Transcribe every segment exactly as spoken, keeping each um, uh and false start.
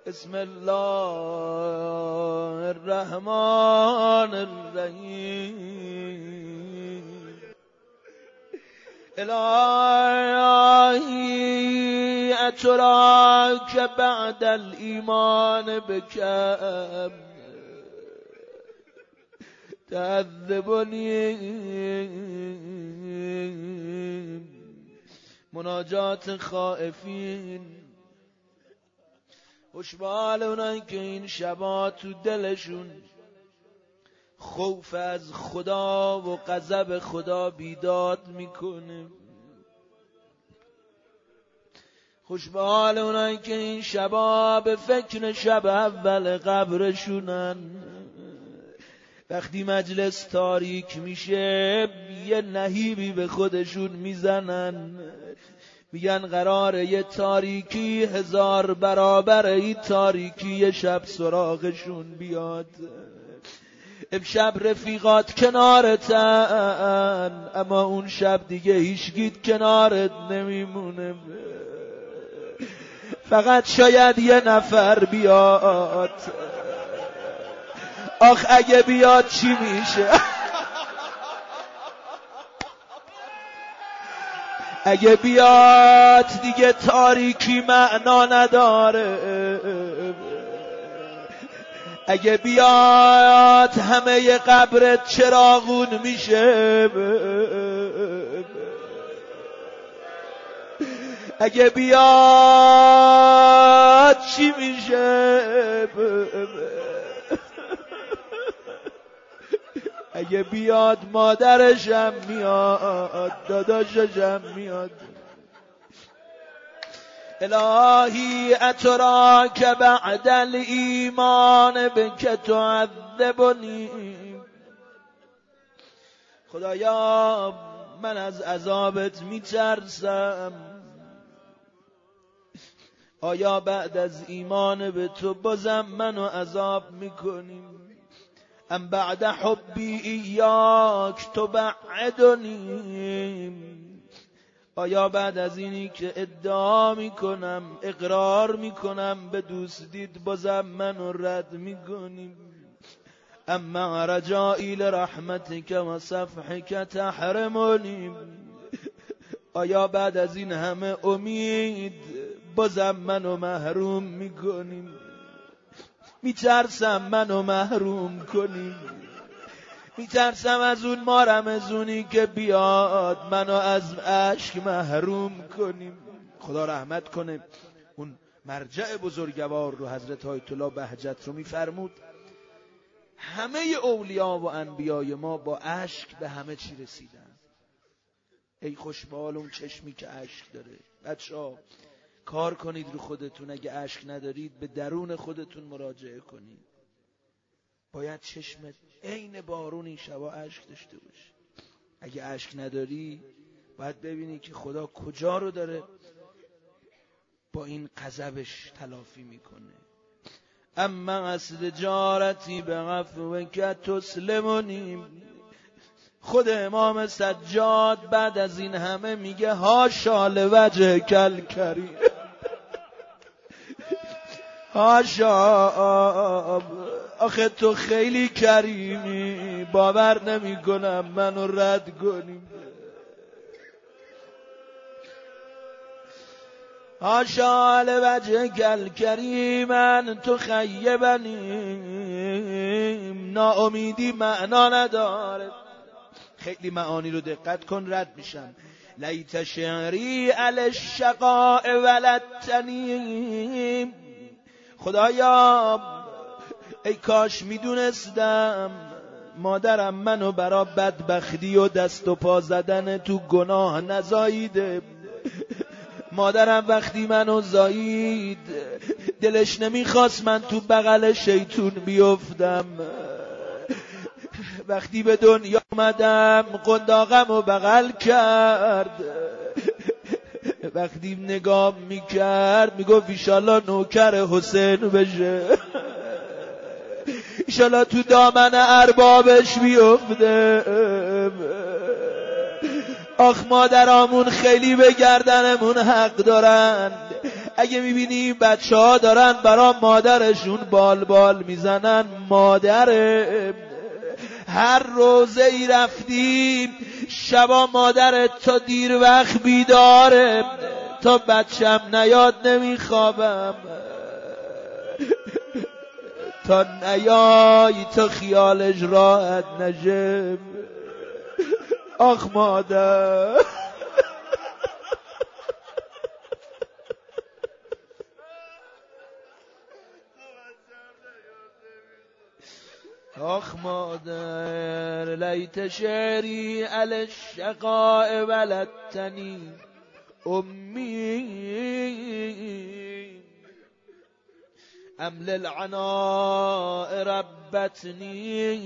بسم الله الرحمن الرحیم. الهی اتراک بعد الایمان بکم تعذبنی. مناجات خائفین. خوشبال اونایی که این شبا تو دلشون خوف از خدا و غضب خدا بیداد میکنه. خوشبال اونایی که این شبا به فکر شب اول قبرشونن. وقتی مجلس تاریک میشه یه نهیبی به خودشون میزنن، میگن قراره یه تاریکی هزار برابر این تاریکی شب سراغشون بیاد. امشب رفیقات کنارتن، اما اون شب دیگه هیچگیت کنارت نمیمونه. فقط شاید یه نفر بیاد. آخ اگه بیاد چی میشه؟ اگه بیاد دیگه تاریکی معنا نداره. اگه بیاد همه قبرت چراغون میشه. اگه بیاد چی میشه؟ اگه بیاد مادرشم میاد، داداششم میاد. الهی اتراک بعد الایمان بک تعذبنی. خدایا من از عذابت میترسم. آیا بعد از ایمان به تو بازم منو عذاب میکنیم؟ ام بعد حبی ایاک تبعدنی. آیا بعد از اینی که ادعا میکنم اقرار میکنم به دوست دید بازم منو رد میکنیم؟ اما رجائی لرحمتک و صفحک تحرمنی. آیا بعد از این همه امید بازم منو محروم میکنیم؟ میترسم منو محروم کنیم. میترسم از اون ماه رمضونی که بیاد منو از اشک محروم کنیم. خدا رحمت کنه اون مرجع بزرگوار رو، حضرت آیت الله بهجت رو میفرمود همه اولیا و انبیای ما با اشک به همه چی رسیدن. ای خوشبال اون چشمی که اشک داره. بچه‌ها کار کنید رو خودتون. اگه اشک ندارید به درون خودتون مراجعه کنید. باید چشمت عین بارون این شبا اشک داشته باشه. اگه اشک نداری باید ببینی که خدا کجا رو داره با این غضبش تلافی میکنه. اما اصل جارتی به غفوک تسلمونی. خود امام سجاد بعد از این همه میگه هاشا لوجه کل کریم. هاشا آخه تو خیلی کریمی، باور نمی کنم منو رد کنی. هاشا لوجه کل کریم ان تخیبنی. ناامیدی معنا نداره. خیلی معانی رو دقت کن رد میشم. لیت شعری علی الشقاء ولدتنی. خدایا ای کاش میدونستم مادرم منو برا بدبختی و دست و پا زدن تو گناه نزاییده. مادرم وقتی منو زایید دلش نمیخواست من تو بغل شیطون بیفتم. وقتی به دنیا اومدم قنداقم رو بغل کرد. وقتی نگاه میکرد میگفت ایشالله نوکر حسین بشه، ایشالله تو دامن اربابش بیفته. آخ مادرامون خیلی به گردنمون حق دارن. اگه میبینی بچه ها دارن برا مادرشون بال بال میزنن، مادره هر روزه ای رفتیم شبا مادرت تا دیر وقت بیداره، تا بچم نیاد نمیخوابم، تا نیای تا خیالش راحت نشه. آخ مادر، آخ مادر، لیت شعری علی الشقاء ولدتنی امی ام للعناء ربتنی.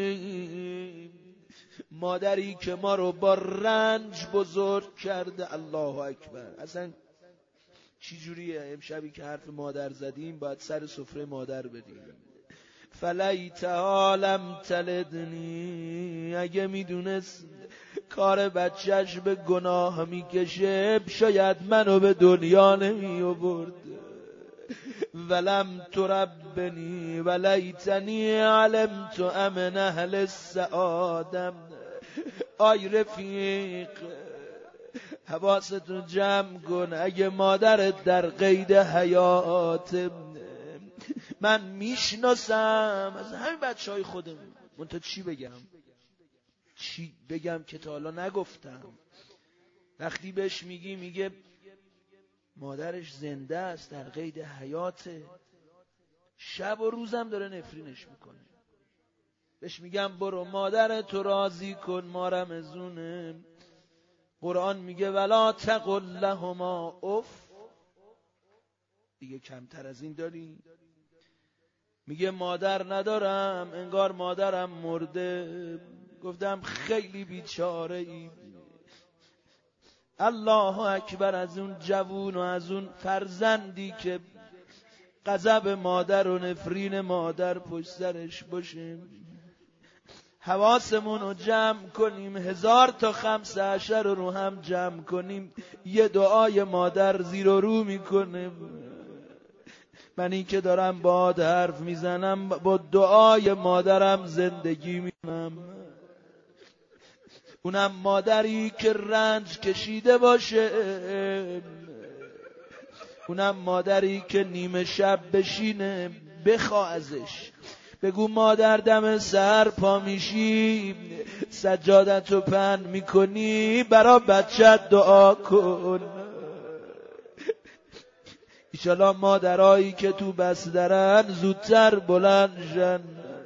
مادری که ما رو با رنج بزرگ کرده. الله اکبر. اصلا چی جوریه امشبی که حرف مادر زدیم باید سر سفره مادر بدیم. فلیتها لم تلدنی، اگه میدونست کار بچهش به گناه میکشه شاید منو به دنیا نمی آورد. ولم تربنی ولیتنی علمت امن اهل السعادة. آی رفیق حواستو جمع کن، اگه مادرت در قید حیات، من میشناسم از همین بچه های خودمون، منتها چی بگم چی بگم که تا حالا نگفتم. وقتی بهش میگی میگه مادرش زنده است در قید حیاته، شب و روزم داره نفرینش میکنه. بهش میگم برو مادرتو راضی کن، ما رمزونه. قرآن میگه ولا تقل لهما اف. دیگه کمتر از این داری؟ میگه مادر ندارم، انگار مادرم مرده. گفتم خیلی بیچاره ای. الله اکبر. از اون جوون و از اون فرزندی که غضب مادر و نفرین مادر پشت سرش باشه. حواسمون رو جمع کنیم، هزار تا خمسه عشر رو هم جمع کنیم. یه دعای مادر زیر و رو میکنه. من این که دارم با حرف میزنم با دعای مادرم زندگی میکنم. اونم مادری که رنج کشیده باشه، اونم مادری که نیمه شب بشینه بخواه ازش، بگو مادر دم سر پا میشی سجادتو پهن میکنی برا بچت دعا کن. ایشالا مادرایی که تو بسترن زودتر بلند شن.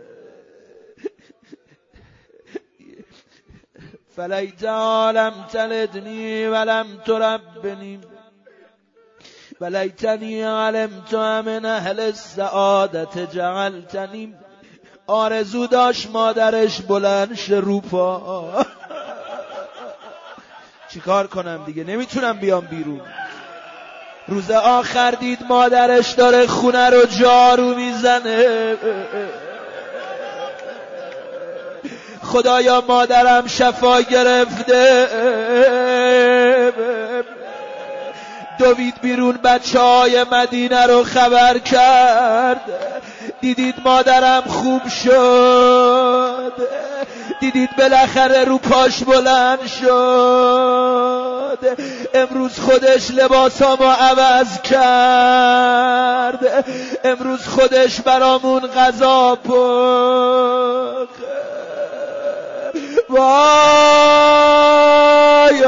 فلیتا لم تلدنی ولم تربنی ولیتنی علمت من اهل السعادة جعلتنی. آرزو داشت مادرش بلند شه رو پا. چیکار کنم دیگه، نمیتونم بیام بیرون. روز آخر دید مادرش داره خونه رو جارو میزنه. خدایا مادرم شفا گرفته. دوید بیرون بچه های مدینه رو خبر کرد. دیدید مادرم خوب شد، دیدید بالاخره رو پاش بلند شد. امروز خودش لباسامو عوض کرد، امروز خودش برامون غذا پخت. وای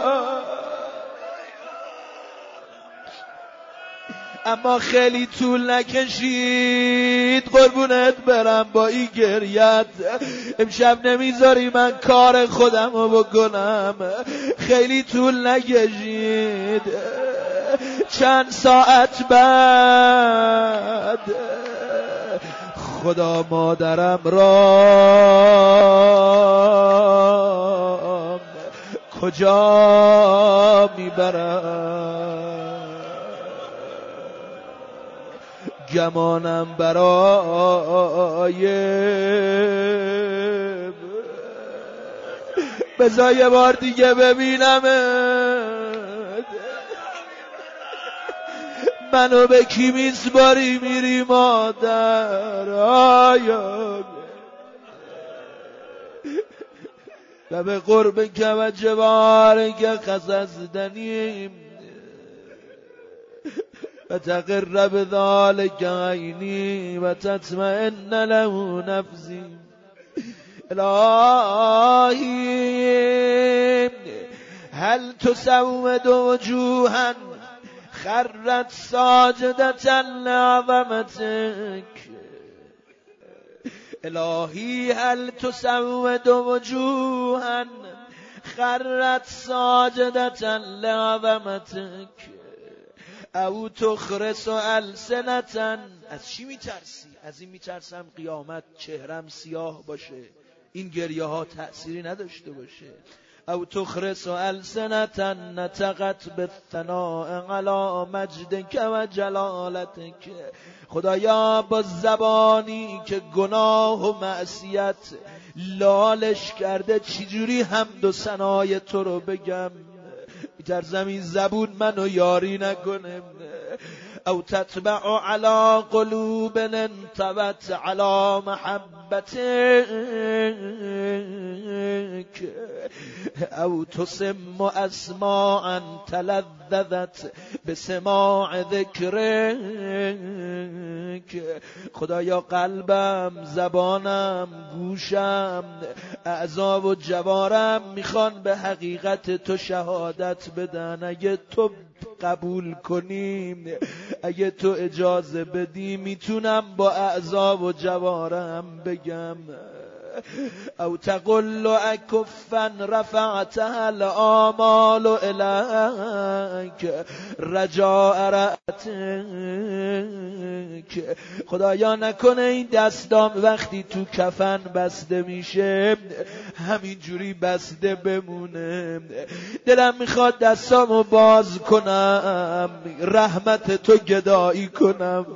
اما خیلی طول نکشید، قربونت برم با این گریت امشب نمیذاری من کار خودم رو بکنم. خیلی طول نکشید، چند ساعت بعد خدا مادرم را کجا میبرم. گمانم برای بذار یه بار دیگه ببینم. منو به کی میسپاری میری مادر؟ آیا و به قرب که و جوار که خززدنیم و تقرب ذالک عینی و تطمئن له نفسی. الهی هل تسود وجوها خرت ساجدة لعظمتك. الهی هل تسود وجوها خرت ساجدة لعظمتك او تخرس السنة. از چی میترسی؟ از این میترسم قیامت چهرم سیاه باشه، این گریه ها تأثیری نداشته باشه. او تخرس السنة نطقت بالثناء علی مجدک و جلالتک. خدایا با زبانی که گناه و معصیت لالش کرده چجوری حمد و ثنای تو رو بگم؟ میترسم این زبون منو یاری نکنه. او تتبع على قلوب انطبت على محبتك او تسم اسماعا تلذذت بسماع ذکرك. خدایا قلبم، زبانم، گوشم، اعضا و جوارم میخوان به حقیقت تو شهادت بدن. اگه تو قبول کنیم، اگه تو اجازه بدی، میتونم با اعضا و جوارم بگم او تقل اکفا رفعتها الآمال الیک رجاء رأتک. خدایا نکنه این دستام وقتی تو کفن بسته میشه همینجوری بسته بمونه. دلم میخواد دستامو باز کنم، رحمت تو گدایی کنم.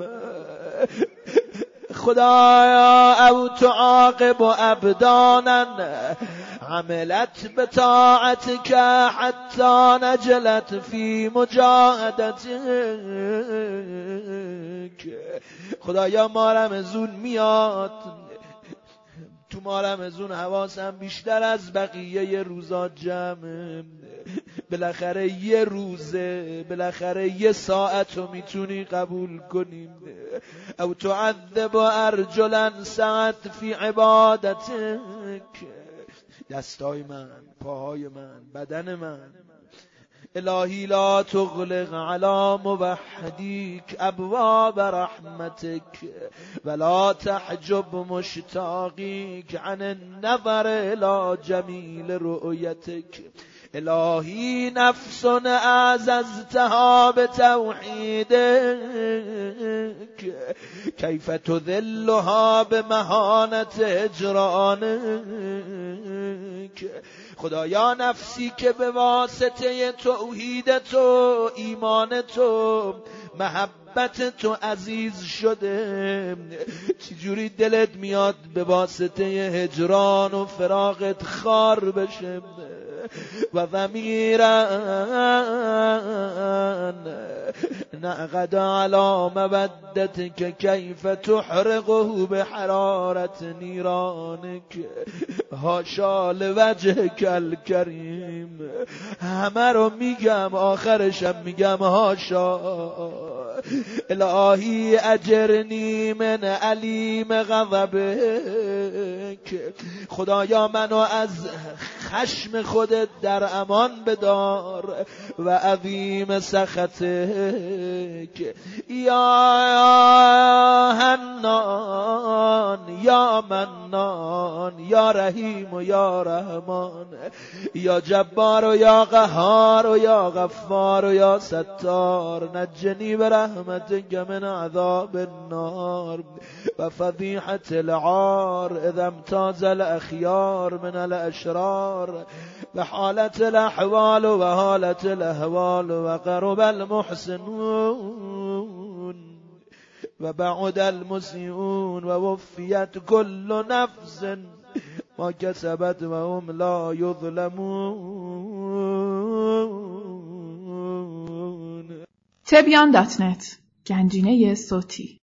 خدایا او تعاقب ابدانا عملت بطاعتك حتی نجلت فی مجاهدتك. خدایا ما رمضون میاد، تو ما رمضون حواسم بیشتر از بقیه روزا جمع. بالاخره یه روزه، بالاخره یه ساعت رو میتونی قبول کنیم. او تعذب ارجلا سعت فی عبادتک. دستای من، پاهای من، بدن من. الهی لا تغلق على موحدیک ابواب رحمتک ولا تحجب مشتاقیک عن النظر الى جمیل رؤیتک. الهی نفس اعززتها بتوحیدک کیف تذلها بمهانت هجرانک. خدایا نفسی که به واسطه توحید تو، ایمان تو، محبت تو عزیز شده، چجوری دلت میاد به واسطه هجران و فراقت خار بشه؟ و ضمیرا نعقد علی مودتک کیف تحرقه بحرارت نیرانک حاشا لوجهک الکریم. همه رو میگم آخرشم میگم حاشا. الهی اجرنی من علیم غضبک. خدایا منو از خشم خودت در امان بدار و عظیم سخطک. یا حنان یا منان یا رحیم و یا رحمان یا جبار و یا قهار و یا غفار و یا ستار. نجنی برحمتک من عذاب النار و فضیحة العار اذا امتاز الاخیار من الاشرار و حالت الاحوال و حالت الاحوال و قرب المحسنون و بعد المسیئون و وفیت کل نفس ما کسبت و هم لا یظلمون. تبیان دات نت گنجینه صوتی